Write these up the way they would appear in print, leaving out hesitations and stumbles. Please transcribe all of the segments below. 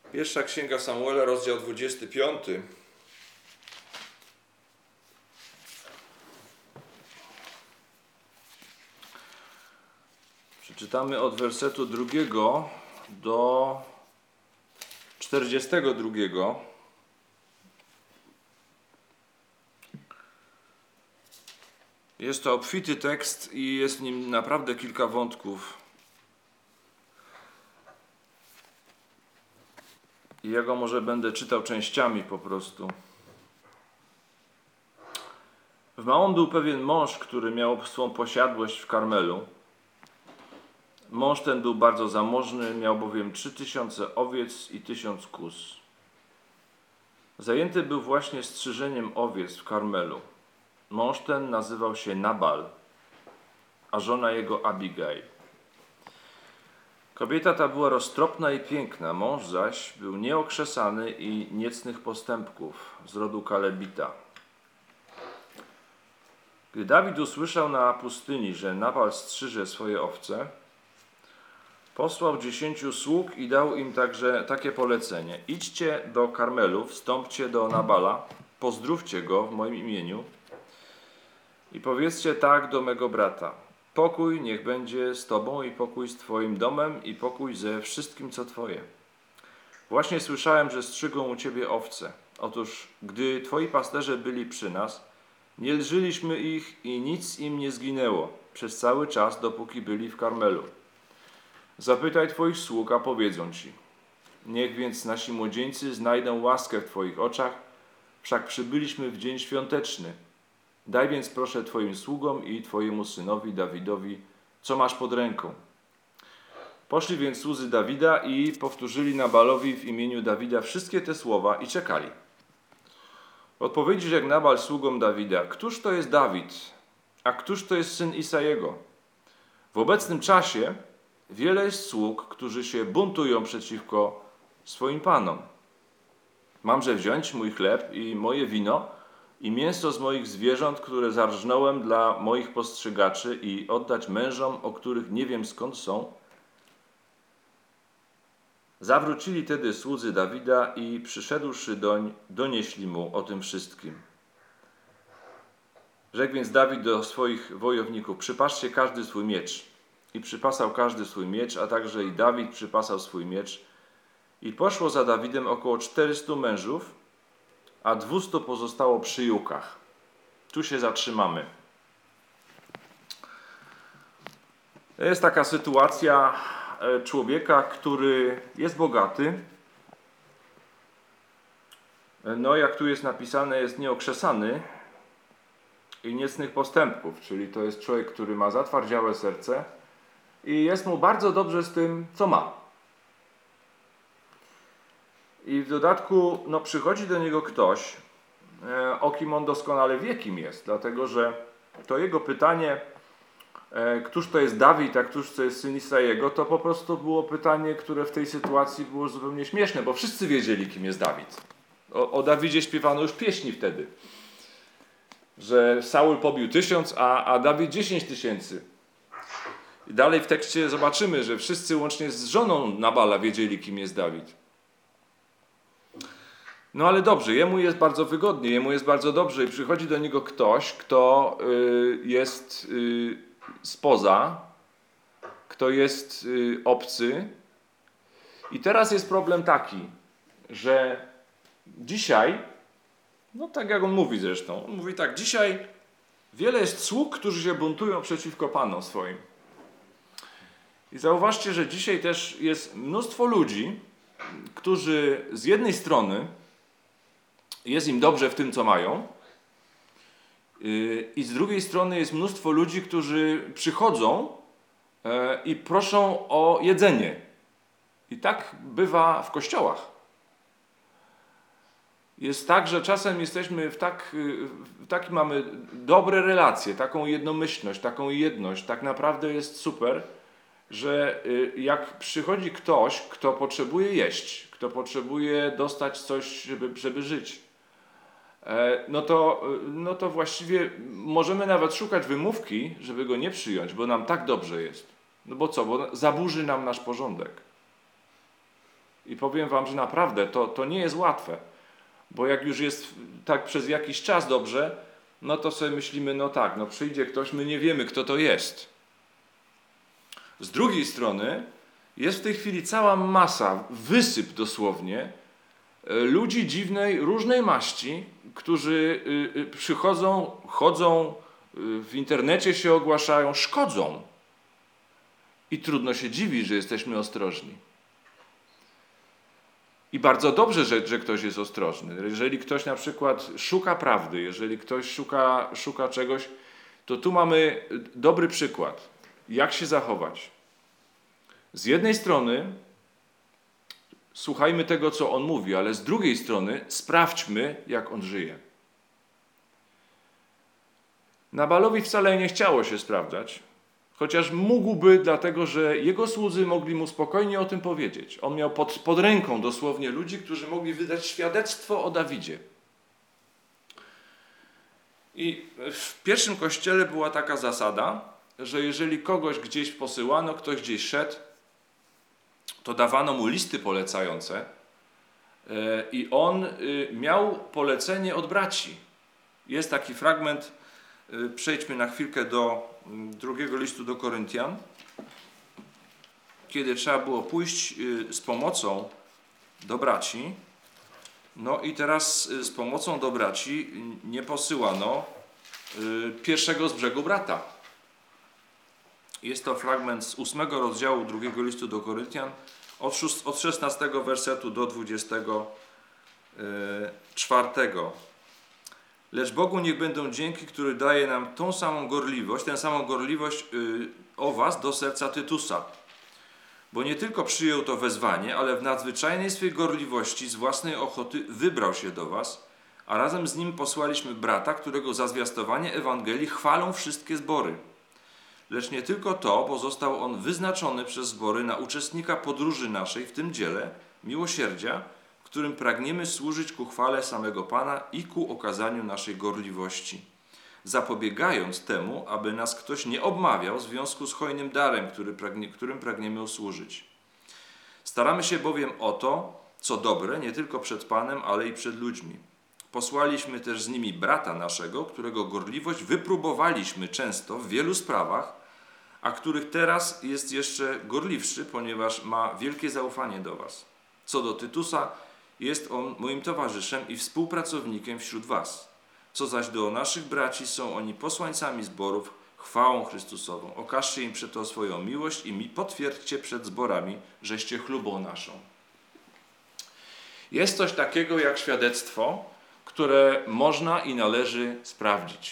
Pierwsza Księga Samuela, rozdział 25. Przeczytamy od wersetu 2 do 42. Jest to obfity tekst i jest w nim naprawdę kilka wątków. I ja go może będę czytał częściami po prostu. W Maon był pewien mąż, który miał swą posiadłość w Karmelu. Mąż ten był bardzo zamożny, miał bowiem 3000 owiec i 1000 kóz. Zajęty był właśnie strzyżeniem owiec w Karmelu. Mąż ten nazywał się Nabal, a żona jego Abigail. Kobieta ta była roztropna i piękna, mąż zaś był nieokrzesany i niecnych postępków, z rodu Kalebita. Gdy Dawid usłyszał na pustyni, że Nabal strzyże swoje owce, posłał 10 sług i dał im także takie polecenie. Idźcie do Karmelu, wstąpcie do Nabala, pozdrówcie go w moim imieniu i powiedzcie tak do mego brata. Pokój niech będzie z tobą i pokój z twoim domem i pokój ze wszystkim, co twoje. Właśnie słyszałem, że strzygą u ciebie owce. Otóż, gdy twoi pasterze byli przy nas, nie lżyliśmy ich i nic im nie zginęło przez cały czas, dopóki byli w Karmelu. Zapytaj twoich sług, a powiedzą ci. Niech więc nasi młodzieńcy znajdą łaskę w twoich oczach, wszak przybyliśmy w dzień świąteczny. Daj więc proszę twoim sługom i twojemu synowi Dawidowi, co masz pod ręką. Poszli więc słudzy Dawida i powtórzyli Nabalowi w imieniu Dawida wszystkie te słowa i czekali. W odpowiedzi rzekł Nabal sługom Dawida: Któż to jest Dawid, a któż to jest syn Isajego? W obecnym czasie wiele jest sług, którzy się buntują przeciwko swoim panom. Mamże wziąć mój chleb i moje wino i mięso z moich zwierząt, które zarżnąłem dla moich postrzygaczy i oddać mężom, o których nie wiem skąd są? Zawrócili tedy słudzy Dawida i przyszedłszy doń, donieśli mu o tym wszystkim. Rzekł więc Dawid do swoich wojowników: przypatrzcie każdy swój miecz. I przypasał każdy swój miecz, a także i Dawid przypasał swój miecz. I poszło za Dawidem około 400 mężów, a 200 pozostało przy jukach. Tu się zatrzymamy. To jest taka sytuacja człowieka, który jest bogaty. No, jak tu jest napisane, jest nieokrzesany i niecnych postępków, czyli to jest człowiek, który ma zatwardziałe serce i jest mu bardzo dobrze z tym, co ma. I w dodatku przychodzi do niego ktoś, o kim on doskonale wie, kim jest, dlatego że to jego pytanie, któż to jest Dawid, a któż to jest syn Isajego, to po prostu było pytanie, które w tej sytuacji było zupełnie śmieszne, bo wszyscy wiedzieli, kim jest Dawid. O Dawidzie śpiewano już pieśni wtedy, że Saul pobił 1000, a Dawid 10 000. I dalej w tekście zobaczymy, że wszyscy łącznie z żoną Nabala wiedzieli, kim jest Dawid. No ale dobrze, jemu jest bardzo wygodnie, jemu jest bardzo dobrze i przychodzi do niego ktoś, kto jest spoza, kto jest obcy. I teraz jest problem taki, że dzisiaj, tak jak on mówi zresztą, on mówi tak, dzisiaj wiele jest sług, którzy się buntują przeciwko panom swoim. I zauważcie, że dzisiaj też jest mnóstwo ludzi, którzy z jednej strony jest im dobrze w tym, co mają, i z drugiej strony jest mnóstwo ludzi, którzy przychodzą i proszą o jedzenie. I tak bywa w kościołach. Jest tak, że czasem jesteśmy takie mamy dobre relacje, taką jednomyślność, taką jedność. Tak naprawdę jest super, że jak przychodzi ktoś, kto potrzebuje jeść, kto potrzebuje dostać coś, żeby żyć, no to właściwie możemy nawet szukać wymówki, żeby go nie przyjąć, bo nam tak dobrze jest. No bo co? Bo zaburzy nam nasz porządek. I powiem wam, że naprawdę to nie jest łatwe. Bo jak już jest tak przez jakiś czas dobrze, no to sobie myślimy, no tak, no przyjdzie ktoś, my nie wiemy, kto to jest. Z drugiej strony jest w tej chwili cała masa, wysyp dosłownie, ludzi dziwnej, różnej maści, którzy przychodzą, chodzą, w internecie się ogłaszają, szkodzą. I trudno się dziwić, że jesteśmy ostrożni. I bardzo dobrze, że ktoś jest ostrożny. Jeżeli ktoś na przykład szuka prawdy, jeżeli ktoś szuka czegoś, to tu mamy dobry przykład, jak się zachować. Z jednej strony słuchajmy tego, co on mówi, ale z drugiej strony sprawdźmy, jak on żyje. Nabalowi wcale nie chciało się sprawdzać, chociaż mógłby, dlatego że jego słudzy mogli mu spokojnie o tym powiedzieć. On miał pod ręką dosłownie ludzi, którzy mogli wydać świadectwo o Dawidzie. I w pierwszym kościele była taka zasada, że jeżeli kogoś gdzieś posyłano, ktoś gdzieś szedł, to dawano mu listy polecające i on miał polecenie od braci. Jest taki fragment, przejdźmy na chwilkę do drugiego listu do Koryntian, kiedy trzeba było pójść z pomocą do braci. No i teraz z pomocą do braci nie posyłano pierwszego z brzegu brata. Jest to fragment z 8 rozdziału drugiego listu do Koryntian, od 16 wersetu do 24. Lecz Bogu niech będą dzięki, który daje nam tę samą gorliwość o was do serca Tytusa. Bo nie tylko przyjął to wezwanie, ale w nadzwyczajnej swej gorliwości z własnej ochoty wybrał się do was, a razem z nim posłaliśmy brata, którego za zwiastowanie Ewangelii chwalą wszystkie zbory. Lecz nie tylko to, bo został on wyznaczony przez zbory na uczestnika podróży naszej w tym dziele, miłosierdzia, w którym pragniemy służyć ku chwale samego Pana i ku okazaniu naszej gorliwości, zapobiegając temu, aby nas ktoś nie obmawiał w związku z hojnym darem, którym pragniemy usłużyć. Staramy się bowiem o to, co dobre, nie tylko przed Panem, ale i przed ludźmi. Posłaliśmy też z nimi brata naszego, którego gorliwość wypróbowaliśmy często w wielu sprawach, a których teraz jest jeszcze gorliwszy, ponieważ ma wielkie zaufanie do was. Co do Tytusa, jest on moim towarzyszem i współpracownikiem wśród was. Co zaś do naszych braci, są oni posłańcami zborów, chwałą Chrystusową. Okażcie im przeto swoją miłość i mi potwierdźcie przed zborami, żeście chlubą naszą. Jest coś takiego jak świadectwo, które można i należy sprawdzić.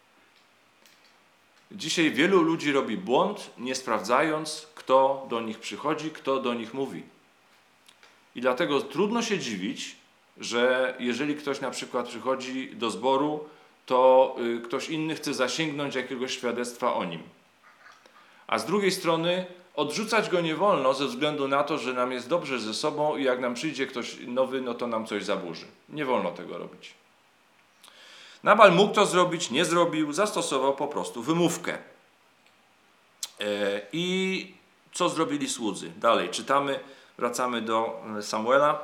Dzisiaj wielu ludzi robi błąd, nie sprawdzając, kto do nich przychodzi, kto do nich mówi. I dlatego trudno się dziwić, że jeżeli ktoś na przykład przychodzi do zboru, to ktoś inny chce zasięgnąć jakiegoś świadectwa o nim. A z drugiej strony odrzucać go nie wolno ze względu na to, że nam jest dobrze ze sobą i jak nam przyjdzie ktoś nowy, no to nam coś zaburzy. Nie wolno tego robić. Nabal mógł to zrobić, nie zrobił, zastosował po prostu wymówkę. I co zrobili słudzy? Dalej czytamy, wracamy do Samuela.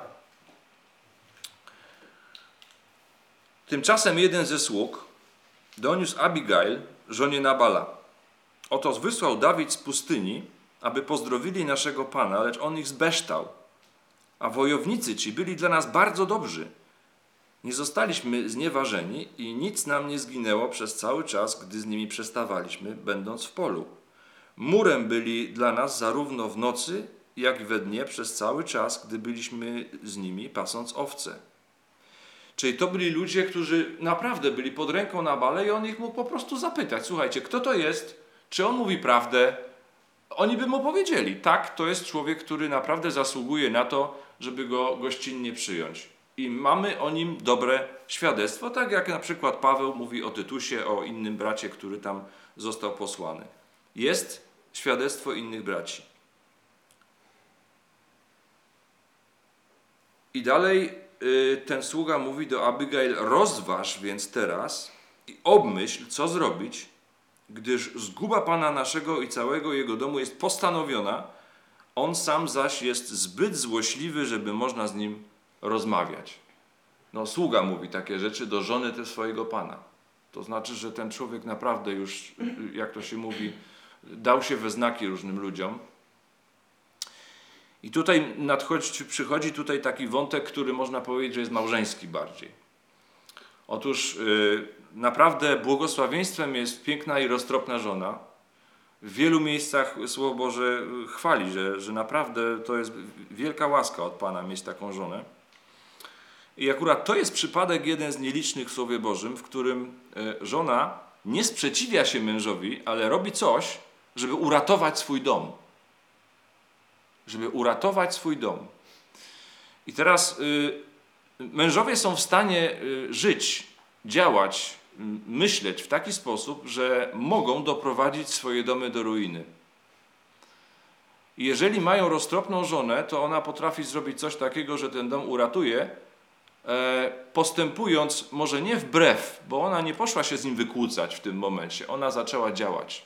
Tymczasem jeden ze sług doniósł Abigail, żonie Nabala. Oto wysłał Dawid z pustyni, aby pozdrowili naszego Pana, lecz on ich zbeształ. A wojownicy ci byli dla nas bardzo dobrzy. Nie zostaliśmy znieważeni i nic nam nie zginęło przez cały czas, gdy z nimi przestawaliśmy, będąc w polu. Murem byli dla nas zarówno w nocy, jak i we dnie przez cały czas, gdy byliśmy z nimi, pasąc owce. Czyli to byli ludzie, którzy naprawdę byli pod ręką Nabala i on ich mógł po prostu zapytać. Słuchajcie, kto to jest? Czy on mówi prawdę? Oni by mu powiedzieli, tak, to jest człowiek, który naprawdę zasługuje na to, żeby go gościnnie przyjąć. I mamy o nim dobre świadectwo, tak jak na przykład Paweł mówi o Tytusie, o innym bracie, który tam został posłany. Jest świadectwo innych braci. I dalej ten sługa mówi do Abigail, rozważ więc teraz i obmyśl, co zrobić, gdyż zguba Pana naszego i całego jego domu jest postanowiona, On sam zaś jest zbyt złośliwy, żeby można z nim rozmawiać. No, sługa mówi takie rzeczy do żony też swojego pana. To znaczy, że ten człowiek naprawdę już, jak to się mówi, dał się we znaki różnym ludziom. I tutaj przychodzi tutaj taki wątek, który można powiedzieć, że jest małżeński bardziej. Otóż naprawdę błogosławieństwem jest piękna i roztropna żona. W wielu miejscach Słowo Boże chwali, że naprawdę to jest wielka łaska od Pana mieć taką żonę. I akurat to jest przypadek jeden z nielicznych w Słowie Bożym, w którym żona nie sprzeciwia się mężowi, ale robi coś, żeby uratować swój dom. Żeby uratować swój dom. I teraz mężowie są w stanie żyć, działać, myśleć w taki sposób, że mogą doprowadzić swoje domy do ruiny. I jeżeli mają roztropną żonę, to ona potrafi zrobić coś takiego, że ten dom uratuje, postępując może nie wbrew, bo ona nie poszła się z nim wykłócać w tym momencie. Ona zaczęła działać.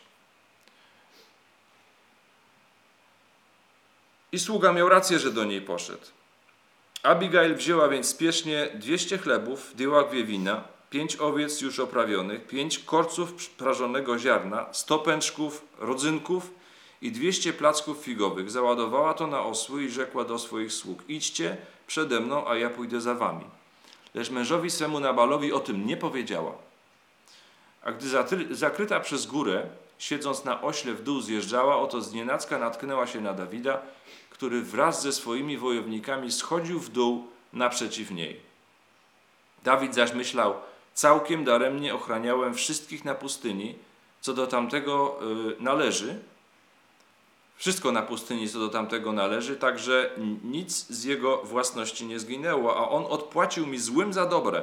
I sługa miał rację, że do niej poszedł. Abigail wzięła więc spiesznie 200 chlebów, 2 łagwie wina, 5 owiec już oprawionych, 5 korców prażonego ziarna, 100 pęczków, rodzynków i 200 placków figowych. Załadowała to na osły i rzekła do swoich sług: idźcie przede mną, a ja pójdę za wami. Lecz mężowi swemu Nabalowi o tym nie powiedziała. A gdy zakryta przez górę, siedząc na ośle w dół zjeżdżała, oto znienacka natknęła się na Dawida, który wraz ze swoimi wojownikami schodził w dół naprzeciw niej. Dawid zaś myślał: całkiem daremnie ochraniałem wszystkich na pustyni, co do tamtego należy. Wszystko na pustyni, co do tamtego należy, także nic z jego własności nie zginęło, a on odpłacił mi złym za dobre.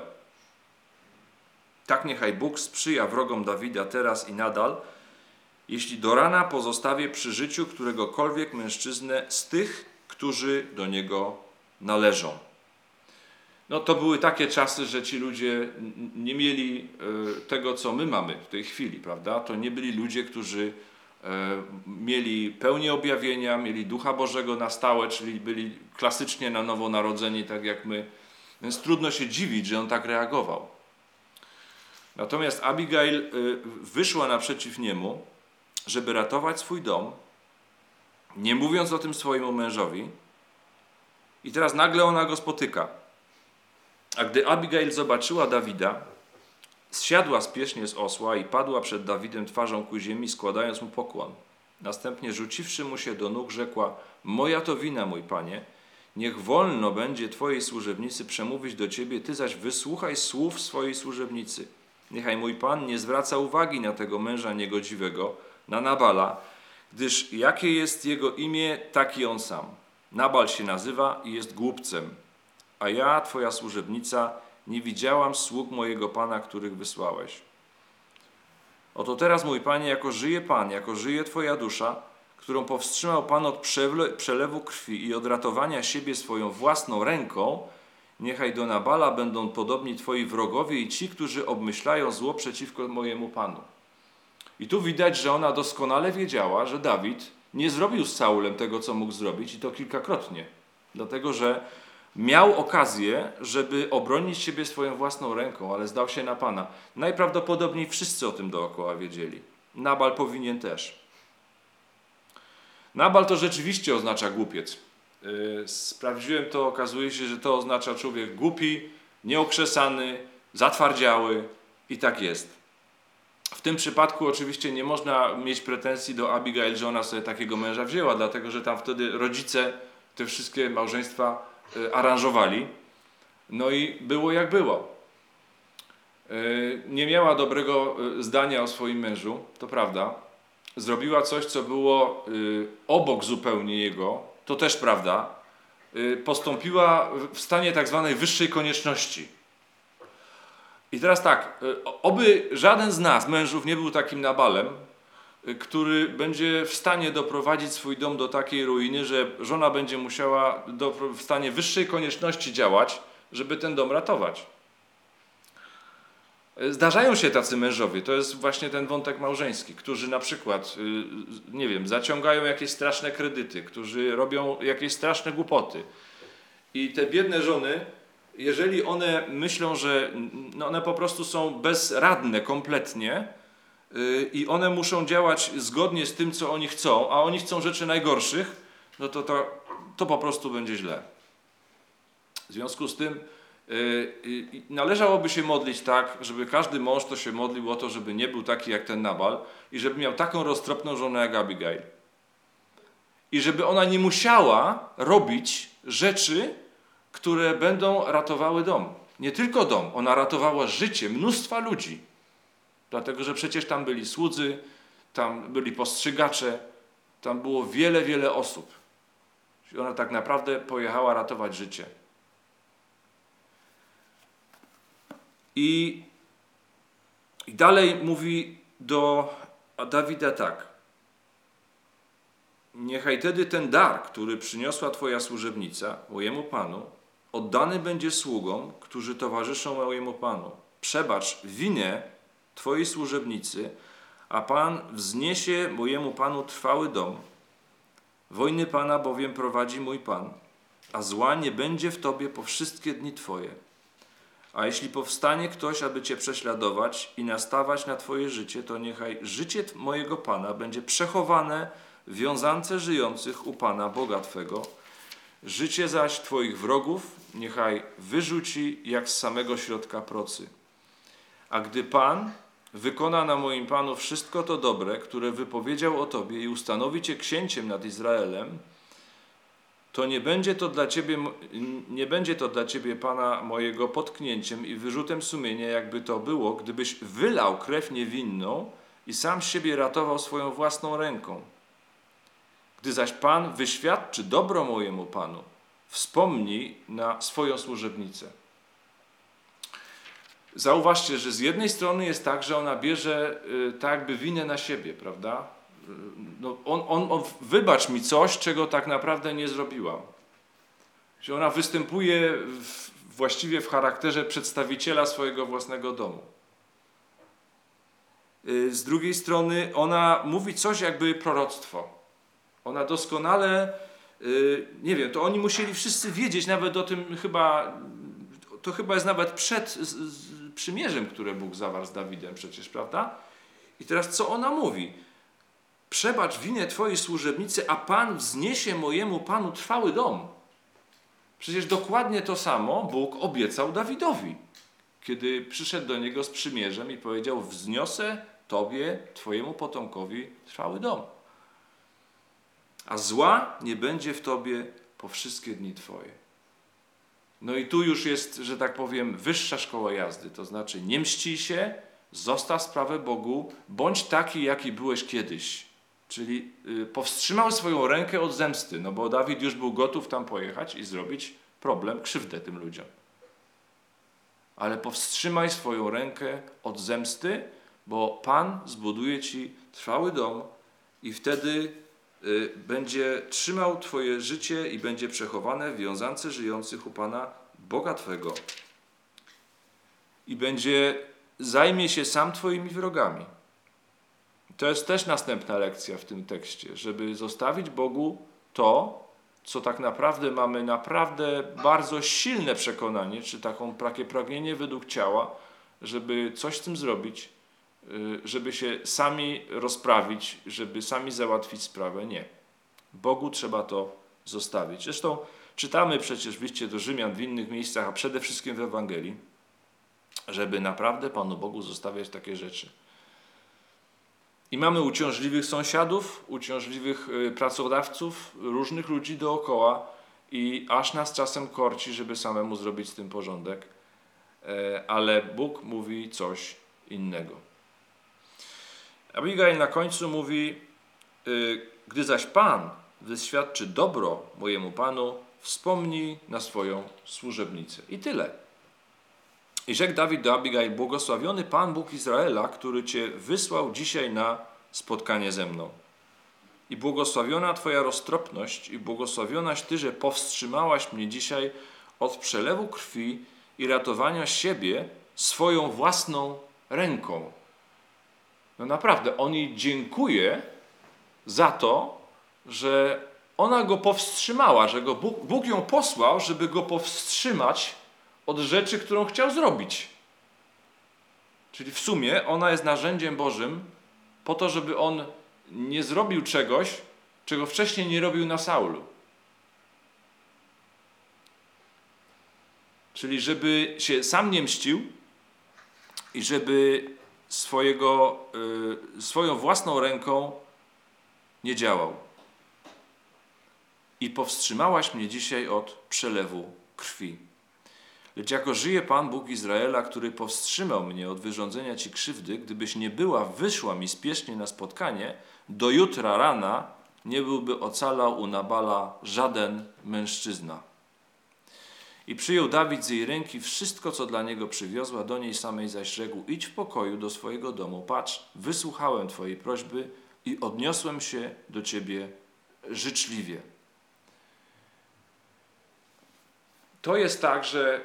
Tak niechaj Bóg sprzyja wrogom Dawida teraz i nadal, jeśli do rana pozostawię przy życiu któregokolwiek mężczyznę z tych, którzy do niego należą. No to były takie czasy, że ci ludzie nie mieli tego, co my mamy w tej chwili, prawda? To nie byli ludzie, którzy mieli pełnię objawienia, mieli Ducha Bożego na stałe, czyli byli klasycznie na nowo narodzeni, tak jak my. Więc trudno się dziwić, że on tak reagował. Natomiast Abigail wyszła naprzeciw niemu, żeby ratować swój dom, nie mówiąc o tym swojemu mężowi. I teraz nagle ona go spotyka. A gdy Abigail zobaczyła Dawida, zsiadła spiesznie z osła i padła przed Dawidem twarzą ku ziemi, składając mu pokłon. Następnie rzuciwszy mu się do nóg, rzekła: moja to wina, mój panie, niech wolno będzie twojej służebnicy przemówić do ciebie, ty zaś wysłuchaj słów swojej służebnicy. Niechaj mój pan nie zwraca uwagi na tego męża niegodziwego, na Nabala, gdyż jakie jest jego imię, taki on sam. Nabal się nazywa i jest głupcem, a ja, twoja służebnica, nie widziałam sług mojego Pana, których wysłałeś. Oto teraz, mój Panie, jako żyje Pan, jako żyje Twoja dusza, którą powstrzymał Pan od przelewu krwi i od ratowania siebie swoją własną ręką, niechaj do Nabala będą podobni Twoi wrogowie i ci, którzy obmyślają zło przeciwko mojemu Panu. I tu widać, że ona doskonale wiedziała, że Dawid nie zrobił z Saulem tego, co mógł zrobić, i to kilkakrotnie. Dlatego, że miał okazję, żeby obronić siebie swoją własną ręką, ale zdał się na Pana. Najprawdopodobniej wszyscy o tym dookoła wiedzieli. Nabal powinien też. Nabal to rzeczywiście oznacza głupiec. Sprawdziłem to, okazuje się, że to oznacza człowiek głupi, nieokrzesany, zatwardziały i tak jest. W tym przypadku oczywiście nie można mieć pretensji do Abigail, że ona sobie takiego męża wzięła, dlatego że tam wtedy rodzice te wszystkie małżeństwa aranżowali. No i było jak było. Nie miała dobrego zdania o swoim mężu, to prawda. Zrobiła coś, co było obok zupełnie jego, to też prawda. Postąpiła w stanie tak zwanej wyższej konieczności. I teraz tak, oby żaden z nas, mężów, nie był takim Nabalem, który będzie w stanie doprowadzić swój dom do takiej ruiny, że żona będzie musiała w stanie wyższej konieczności działać, żeby ten dom ratować. Zdarzają się tacy mężowie, to jest właśnie ten wątek małżeński, którzy na przykład, nie wiem, zaciągają jakieś straszne kredyty, którzy robią jakieś straszne głupoty. I te biedne żony, jeżeli one myślą, że no one po prostu są bezradne kompletnie i one muszą działać zgodnie z tym, co oni chcą, a oni chcą rzeczy najgorszych, no to po prostu będzie źle. W związku z tym należałoby się modlić tak, żeby każdy mąż to się modlił o to, żeby nie był taki jak ten Nabal i żeby miał taką roztropną żonę jak Abigail. I żeby ona nie musiała robić rzeczy, które będą ratowały dom. Nie tylko dom, ona ratowała życie mnóstwa ludzi. Dlatego, że przecież tam byli słudzy, tam byli postrzygacze, tam było wiele, wiele osób. I ona tak naprawdę pojechała ratować życie. I dalej mówi do Dawida tak. Niechaj tedy ten dar, który przyniosła Twoja służebnica mojemu Panu, oddany będzie sługom, którzy towarzyszą mojemu Panu. Przebacz winę Twojej służebnicy, a Pan wzniesie mojemu Panu trwały dom. Wojny Pana bowiem prowadzi mój Pan, a zła nie będzie w Tobie po wszystkie dni Twoje. A jeśli powstanie ktoś, aby Cię prześladować i nastawać na Twoje życie, to niechaj życie mojego Pana będzie przechowane w wiązance żyjących u Pana, Boga Twego. Życie zaś Twoich wrogów niechaj wyrzuci jak z samego środka procy. A gdy Pan wykona na moim Panu wszystko to dobre, które wypowiedział o Tobie i ustanowi Cię księciem nad Izraelem, to nie będzie to dla Ciebie, Pana mojego, potknięciem i wyrzutem sumienia, jakby to było, gdybyś wylał krew niewinną i sam siebie ratował swoją własną ręką. Gdy zaś Pan wyświadczy dobro mojemu Panu, wspomnij na swoją służebnicę. Zauważcie, że z jednej strony jest tak, że ona bierze tak jakby winę na siebie, prawda? No on wybacz mi coś, czego tak naprawdę nie zrobiłam. Że ona występuje właściwie w charakterze przedstawiciela swojego własnego domu. Z drugiej strony ona mówi coś jakby proroctwo. Ona doskonale, nie wiem, to oni musieli wszyscy wiedzieć nawet o tym to chyba jest nawet przed przymierzem, które Bóg zawarł z Dawidem przecież, prawda? I teraz co ona mówi? Przebacz winę Twojej służebnicy, a Pan wzniesie mojemu Panu trwały dom. Przecież dokładnie to samo Bóg obiecał Dawidowi, kiedy przyszedł do niego z przymierzem i powiedział: wzniosę Tobie, Twojemu potomkowi trwały dom. A zła nie będzie w Tobie po wszystkie dni Twoje. No i tu już jest, że tak powiem, wyższa szkoła jazdy. To znaczy nie mścij się, zostaw sprawę Bogu, bądź taki, jaki byłeś kiedyś. Czyli powstrzymał swoją rękę od zemsty, no bo Dawid już był gotów tam pojechać i zrobić problem, krzywdę tym ludziom. Ale powstrzymaj swoją rękę od zemsty, bo Pan zbuduje Ci trwały dom i wtedy będzie trzymał Twoje życie i będzie przechowane w wiązance żyjących u Pana, Boga Twego. I zajmie się sam Twoimi wrogami. To jest też następna lekcja w tym tekście, żeby zostawić Bogu to, co tak naprawdę mamy naprawdę bardzo silne przekonanie, czy takie pragnienie według ciała, żeby coś z tym zrobić, żeby się sami rozprawić, żeby sami załatwić sprawę. Nie. Bogu trzeba to zostawić. Zresztą czytamy przecież w liście do Rzymian w innych miejscach, a przede wszystkim w Ewangelii, żeby naprawdę Panu Bogu zostawiać takie rzeczy. I mamy uciążliwych sąsiadów, uciążliwych pracodawców, różnych ludzi dookoła i aż nas czasem korci, żeby samemu zrobić z tym porządek. Ale Bóg mówi coś innego. Abigail na końcu mówi: gdy zaś Pan wyświadczy dobro mojemu Panu, wspomnij na swoją służebnicę. I tyle. I rzekł Dawid do Abigail: błogosławiony Pan Bóg Izraela, który Cię wysłał dzisiaj na spotkanie ze mną. I błogosławiona Twoja roztropność i błogosławionaś Ty, że powstrzymałaś mnie dzisiaj od przelewu krwi i ratowania siebie swoją własną ręką. No naprawdę, on jej dziękuje za to, że ona go powstrzymała, że Bóg ją posłał, żeby go powstrzymać od rzeczy, którą chciał zrobić. Czyli w sumie ona jest narzędziem Bożym po to, żeby on nie zrobił czegoś, czego wcześniej nie robił na Saulu. Czyli żeby się sam nie mścił i żeby swoją własną ręką nie działał. I powstrzymałaś mnie dzisiaj od przelewu krwi. Lecz jako żyje Pan Bóg Izraela, który powstrzymał mnie od wyrządzenia Ci krzywdy, gdybyś nie była, wyszła mi spiesznie na spotkanie, do jutra rana nie byłby ocalał u Nabala żaden mężczyzna. I przyjął Dawid z jej ręki wszystko, co dla niego przywiozła, do niej samej zaś rzekł: idź w pokoju do swojego domu, patrz, wysłuchałem Twojej prośby i odniosłem się do Ciebie życzliwie. To jest tak, że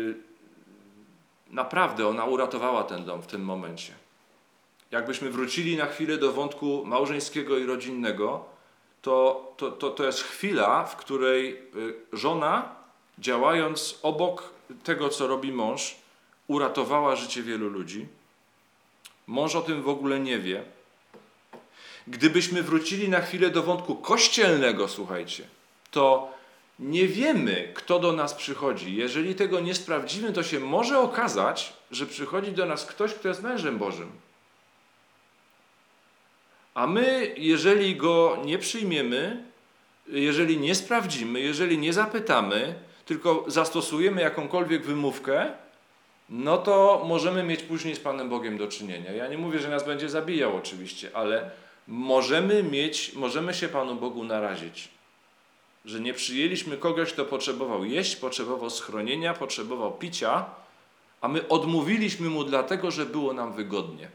naprawdę ona uratowała ten dom w tym momencie. Jakbyśmy wrócili na chwilę do wątku małżeńskiego i rodzinnego, to jest chwila, w której żona, działając obok tego, co robi mąż, uratowała życie wielu ludzi. Mąż o tym w ogóle nie wie. Gdybyśmy wrócili na chwilę do wątku kościelnego, słuchajcie, to nie wiemy, kto do nas przychodzi. Jeżeli tego nie sprawdzimy, to się może okazać, że przychodzi do nas ktoś, kto jest mężem Bożym. A my, jeżeli go nie przyjmiemy, jeżeli nie sprawdzimy, jeżeli nie zapytamy, tylko zastosujemy jakąkolwiek wymówkę, no to możemy mieć później z Panem Bogiem do czynienia. Ja nie mówię, że nas będzie zabijał oczywiście, ale możemy się Panu Bogu narazić. Że nie przyjęliśmy kogoś, kto potrzebował jeść, potrzebował schronienia, potrzebował picia, a my odmówiliśmy mu dlatego, że było nam wygodnie.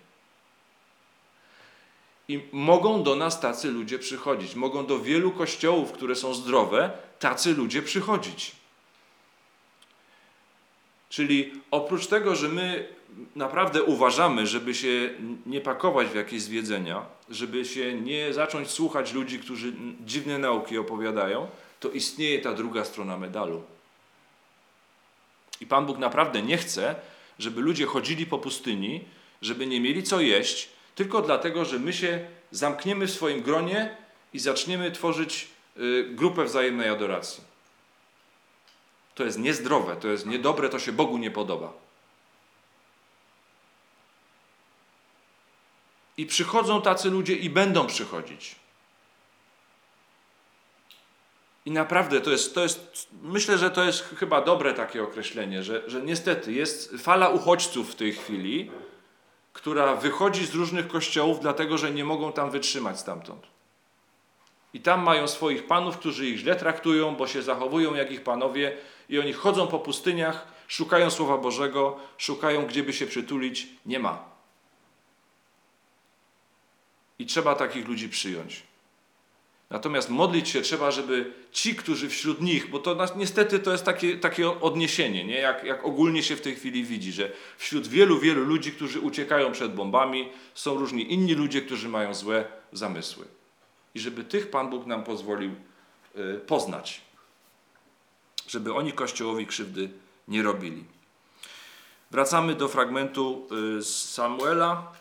I mogą do nas tacy ludzie przychodzić. Mogą do wielu kościołów, które są zdrowe, tacy ludzie przychodzić. Czyli oprócz tego, że my naprawdę uważamy, żeby się nie pakować w jakieś zwiedzenia, żeby się nie zacząć słuchać ludzi, którzy dziwne nauki opowiadają, to istnieje ta druga strona medalu. I Pan Bóg naprawdę nie chce, żeby ludzie chodzili po pustyni, żeby nie mieli co jeść, tylko dlatego, że my się zamkniemy w swoim gronie i zaczniemy tworzyć grupę wzajemnej adoracji. To jest niezdrowe, to jest niedobre, to się Bogu nie podoba. I przychodzą tacy ludzie i będą przychodzić. I naprawdę myślę, że to jest chyba dobre takie określenie, że niestety jest fala uchodźców w tej chwili, która wychodzi z różnych kościołów, dlatego że nie mogą tam wytrzymać stamtąd. I tam mają swoich panów, którzy ich źle traktują, bo się zachowują jak ich panowie i oni chodzą po pustyniach, szukają Słowa Bożego, szukają, gdzie by się przytulić. Nie ma. I trzeba takich ludzi przyjąć. Natomiast modlić się trzeba, żeby ci, którzy wśród nich, bo to niestety to jest takie odniesienie, nie? Jak ogólnie się w tej chwili widzi, że wśród wielu, wielu ludzi, którzy uciekają przed bombami, są różni inni ludzie, którzy mają złe zamysły. I żeby tych Pan Bóg nam pozwolił poznać. Żeby oni Kościołowi krzywdy nie robili. Wracamy do fragmentu z Samuela.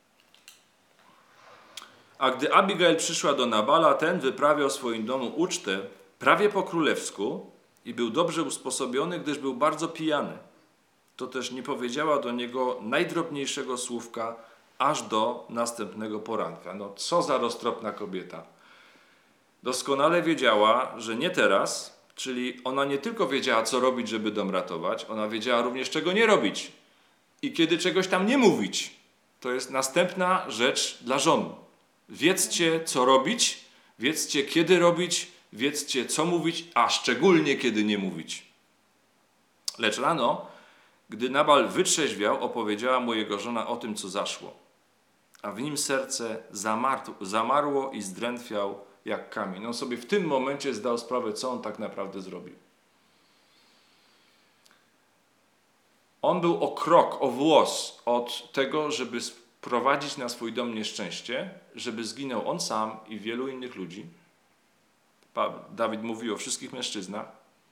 A gdy Abigail przyszła do Nabala, ten wyprawiał w swoim domu ucztę prawie po królewsku i był dobrze usposobiony, gdyż był bardzo pijany. To też nie powiedziała do niego najdrobniejszego słówka, aż do następnego poranka. No co za roztropna kobieta. Doskonale wiedziała, że nie teraz, czyli ona nie tylko wiedziała, co robić, żeby dom ratować, ona wiedziała również, czego nie robić i kiedy czegoś tam nie mówić. To jest następna rzecz dla żon. Wiedzcie, co robić, wiedzcie, kiedy robić, wiedzcie, co mówić, a szczególnie, kiedy nie mówić. Lecz rano, gdy Nabal wytrzeźwiał, opowiedziała mu jego żona o tym, co zaszło. A w nim serce zamarło i zdrętwiał jak kamień. On sobie w tym momencie zdał sprawę, co on tak naprawdę zrobił. On był o krok, o włos od tego, żeby sprowadzić na swój dom nieszczęście, żeby zginął on sam i wielu innych ludzi. Dawid mówił o wszystkich mężczyznach.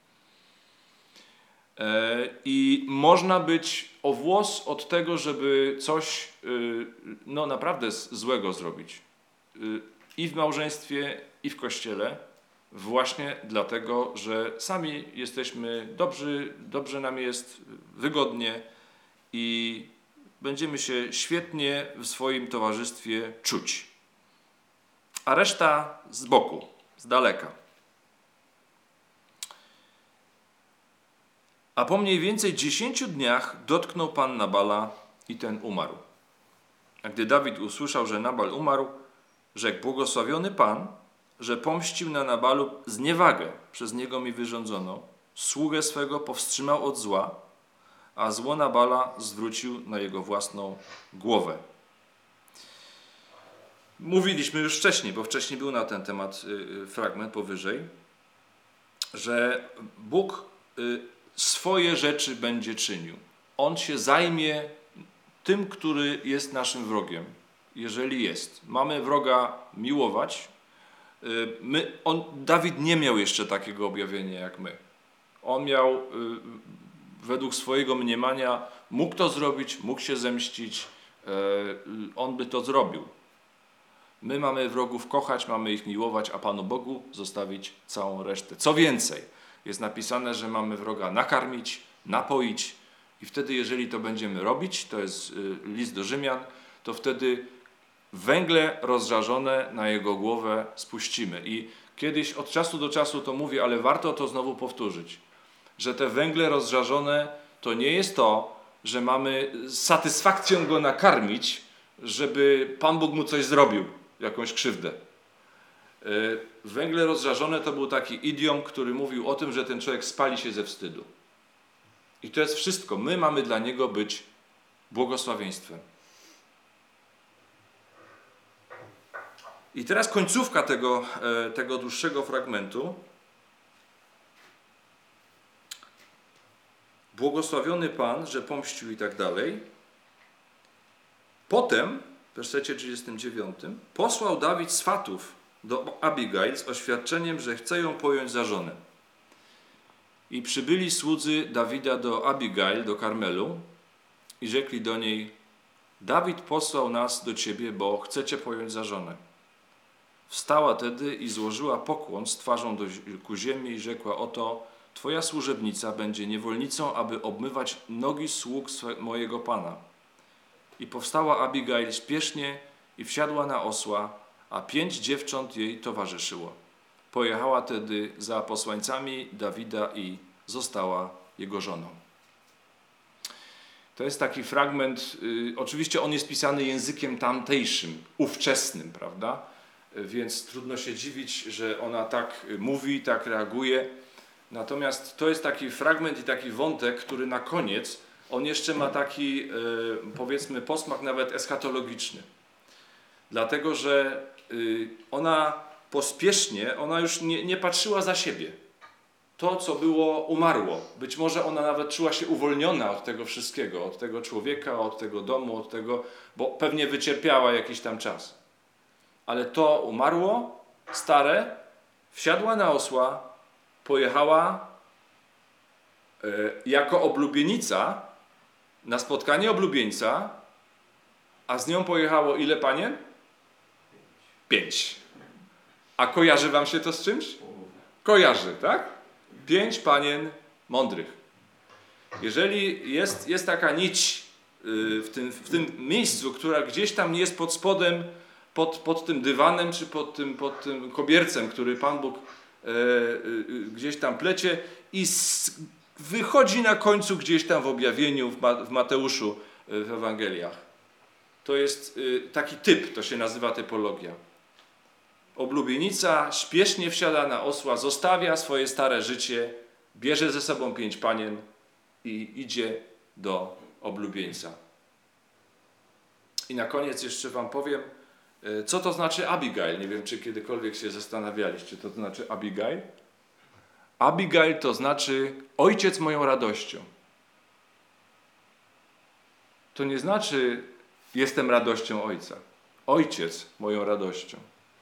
I można być o włos od tego, żeby coś no naprawdę złego zrobić. I w małżeństwie, i w Kościele. Właśnie dlatego, że sami jesteśmy dobrzy, dobrze nam jest, wygodnie i będziemy się świetnie w swoim towarzystwie czuć. A reszta z boku, z daleka. A po mniej więcej 10 dniach dotknął Pan Nabala i ten umarł. A gdy Dawid usłyszał, że Nabal umarł, rzekł: błogosławiony Pan, że pomścił na Nabalu zniewagę przez niego mi wyrządzoną, sługę swego powstrzymał od zła, a zło Nabala zwrócił na jego własną głowę. Mówiliśmy już wcześniej, bo wcześniej był na ten temat fragment powyżej, że Bóg swoje rzeczy będzie czynił. On się zajmie tym, który jest naszym wrogiem, jeżeli jest. Mamy wroga miłować. Dawid nie miał jeszcze takiego objawienia jak my. On miał według swojego mniemania, mógł to zrobić, mógł się zemścić, on by to zrobił. My mamy wrogów kochać, mamy ich miłować, a Panu Bogu zostawić całą resztę. Co więcej, jest napisane, że mamy wroga nakarmić, napoić i wtedy, jeżeli to będziemy robić, to jest list do Rzymian, to wtedy węgle rozżarzone na jego głowę spuścimy. I kiedyś od czasu do czasu to mówię, ale warto to znowu powtórzyć, że te węgle rozżarzone to nie jest to, że mamy z satysfakcją go nakarmić, żeby Pan Bóg mu coś zrobił, jakąś krzywdę. Węgle rozżarzone to był taki idiom, który mówił o tym, że ten człowiek spali się ze wstydu. I to jest wszystko. My mamy dla niego być błogosławieństwem. I teraz końcówka tego dłuższego fragmentu. Błogosławiony Pan, że pomścił i tak dalej. Potem, w wersecie 39, posłał Dawid swatów do Abigail z oświadczeniem, że chce ją pojąć za żonę. I przybyli słudzy Dawida do Abigail, do Karmelu i rzekli do niej: Dawid posłał nas do ciebie, bo chce cię pojąć za żonę. Wstała tedy i złożyła pokłon z twarzą ku ziemi i rzekła: oto twoja służebnica będzie niewolnicą, aby obmywać nogi sług mojego Pana. I powstała Abigail śpiesznie i wsiadła na osła, a 5 dziewcząt jej towarzyszyło. Pojechała tedy za posłańcami Dawida i została jego żoną. To jest taki fragment, oczywiście on jest pisany językiem tamtejszym, ówczesnym, prawda? Więc trudno się dziwić, że ona tak mówi, tak reaguje. Natomiast to jest taki fragment i taki wątek, który na koniec, on jeszcze ma taki, powiedzmy, posmak nawet eschatologiczny. Dlatego, że ona pospiesznie, ona już nie patrzyła za siebie. To, co było, umarło. Być może ona nawet czuła się uwolniona od tego wszystkiego, od tego człowieka, od tego domu, od tego, bo pewnie wycierpiała jakiś tam czas. Ale to umarło, stare, wsiadła na osła, pojechała jako oblubienica na spotkanie oblubieńca, a z nią pojechało ile panien? 5. A kojarzy wam się to z czymś? Kojarzy, tak? 5 panien mądrych. Jeżeli jest taka nić w tym miejscu, która gdzieś tam jest pod spodem, pod tym dywanem, czy pod tym kobiercem, który Pan Bóg gdzieś tam plecie i wychodzi na końcu gdzieś tam w objawieniu, w Mateuszu, w Ewangeliach. To jest taki typ, to się nazywa typologia. Oblubienica śpiesznie wsiada na osła, zostawia swoje stare życie, bierze ze sobą 5 panien i idzie do oblubieńca. I na koniec jeszcze wam powiem, co to znaczy Abigail. Nie wiem, czy kiedykolwiek się zastanawialiście, co to znaczy Abigail. Abigail to znaczy ojciec moją radością. to nie znaczy jestem radością Ojca. Ojciec moją radością.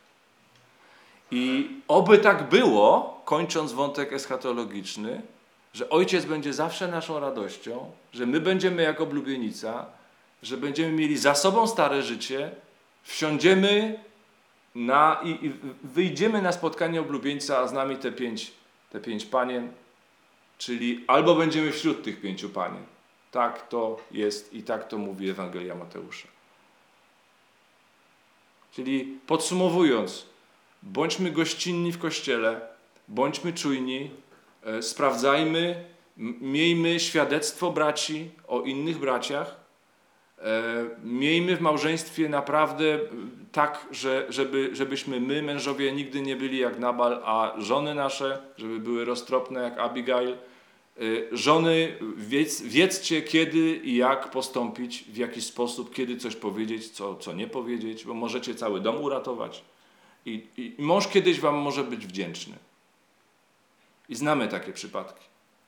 I oby tak było, kończąc wątek eschatologiczny, że Ojciec będzie zawsze naszą radością, że my będziemy jak oblubienica, że będziemy mieli za sobą stare życie, wsiądziemy i wyjdziemy na spotkanie oblubieńca, a z nami te pięć panien, czyli albo będziemy wśród tych 5 panien. Tak to jest i tak to mówi Ewangelia Mateusza. Czyli podsumowując, bądźmy gościnni w Kościele, bądźmy czujni, sprawdzajmy, miejmy świadectwo braci o innych braciach, miejmy w małżeństwie naprawdę tak, żebyśmy my, mężowie, nigdy nie byli jak Nabal, a żony nasze, żeby były roztropne jak Abigail. Żony, wiedzcie kiedy i jak postąpić, w jaki sposób, kiedy coś powiedzieć, co nie powiedzieć, bo możecie cały dom uratować. I mąż kiedyś wam może być wdzięczny. I znamy takie przypadki.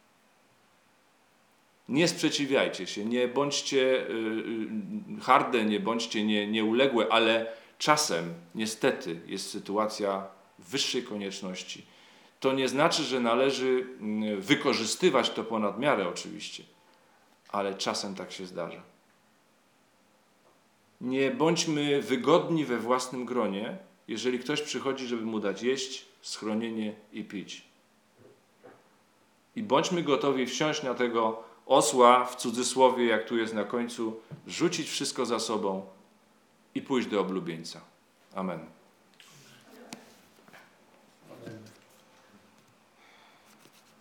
Nie sprzeciwiajcie się, nie bądźcie harde, nie bądźcie nieuległe, ale czasem niestety jest sytuacja wyższej konieczności. To nie znaczy, że należy wykorzystywać to ponad miarę oczywiście, ale czasem tak się zdarza. Nie bądźmy wygodni we własnym gronie, jeżeli ktoś przychodzi, żeby mu dać jeść, schronienie i pić. I bądźmy gotowi wsiąść na tego osła, w cudzysłowie, jak tu jest na końcu, rzucić wszystko za sobą i pójść do oblubieńca. Amen.